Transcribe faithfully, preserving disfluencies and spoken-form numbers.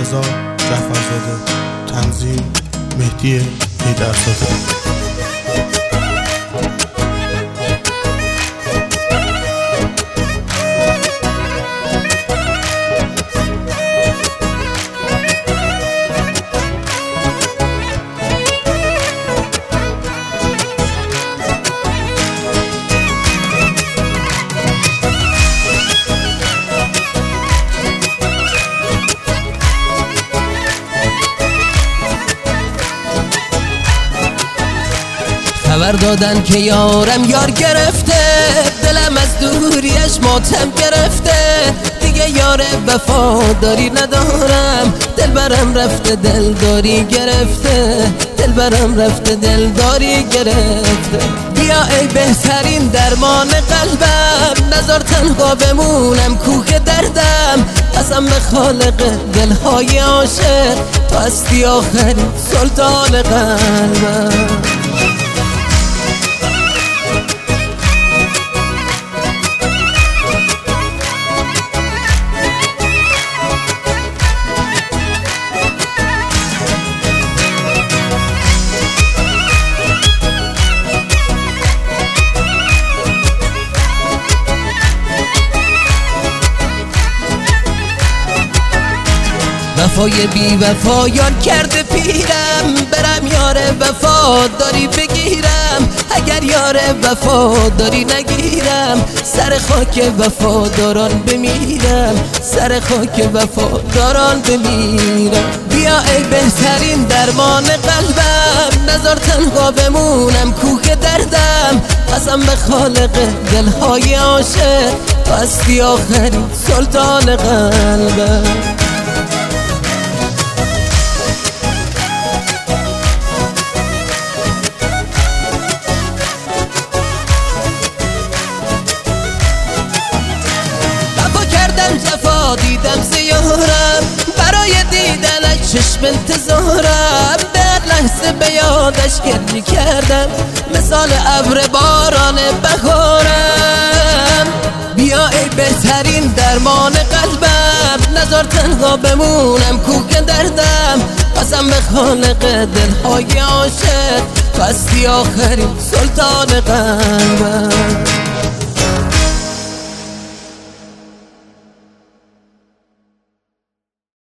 رضا جعفرزاده، تنظیم مهدی حیدرزاده. خبر دادن که یارم یار گرفته، دلم از دوریش ماتم گرفته، دیگه یار وفاداری ندارم، دلبرم رفته دلداری گرفته، دلبرم رفته دلداری گرفته. بیا ای بهترین درمان قلبم، نذار تنها بمونم کوه دردم، قسم به خالق دلهای عاشق، تو هستی آخرین سلطان قلبم. وفای بی وفایان کرده پیرم، برم یار وفاداری بگیرم، اگر یار وفاداری نگیرم، سر خاک وفاداران بمیرم، سر خاک وفاداران بمیرم. بیا ای بهترین درمان قلبم، نذار تنها بمونم کوه دردم، قسم به خالق دلهای عاشق، تو هستی آخرین سلطان قلبم. جفا دیدم زیارم، برای دیدنش چشم انتظارم، در لحظه به یادش گریه کردم، مثال ابر باران بهارم. بیا ای بهترین درمان قلبم، نذار تنها بمونم کوه دردم، قسم به خالق دلهای عاشق، تو هستی آخرین سلطان قلبم.